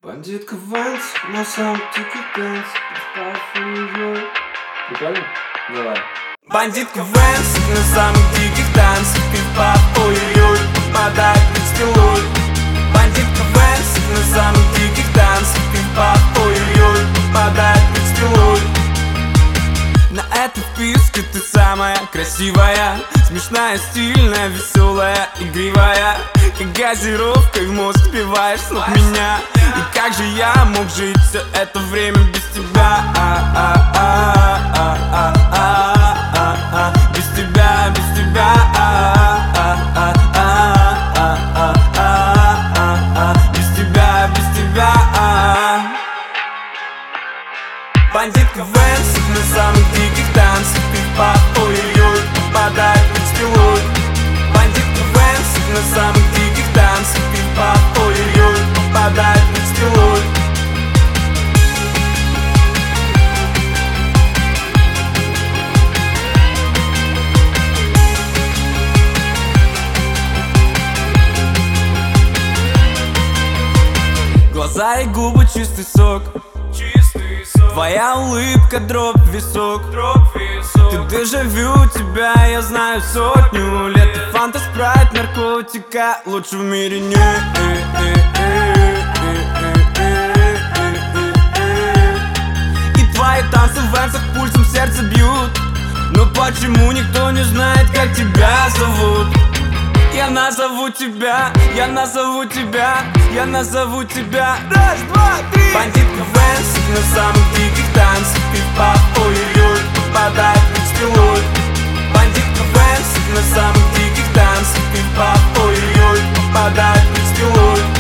Бандитка Вэнс на самом тикет дэнс. Прикольно? Давай. Бандитка Вэнс на самых диких танцах. Пиф-паф, ой-ой-ой, подай, поцелуй. Бандитка Вэнс на самых диких танцах. Пиф-паф, ой-ой-ой, подай, поцелуй. На этом списке ты самая красивая, смешная, стильная, веселая, игривая. Как газировкой в мозг впиваешь снова меня. И как же я мог жить все это время без тебя? Без тебя, без тебя. Без тебя, без тебя. Бандитка Вэнс на самых диких танцах. Пиф-паф, ой-ой-ой, подай, поцелуй. Бандитка Вэнс на самых диких танцах. Пиф-паф, ой-ой-ой, подай, поцелуй. Глаза и губы чистый сок. Твоя улыбка дробь в висок. Ты дежавю, тебя я знаю сотню лет. Ты фанта, спрайт, наркотика, лучше в мире нет. И твои танцы в венсах пульсом сердце бьют. Но почему никто не знает, как тебя зовут? Я назову тебя, я назову тебя, я назову тебя. Раз, два, три. Бандитка Вэнс на самых диких танцах. Пиф-паф, ой-ой-ой, подай, поцелуй. Бандитка Вэнс на самых диких танцах. Пиф-паф, ой-ой-ой, подай, поцелуй.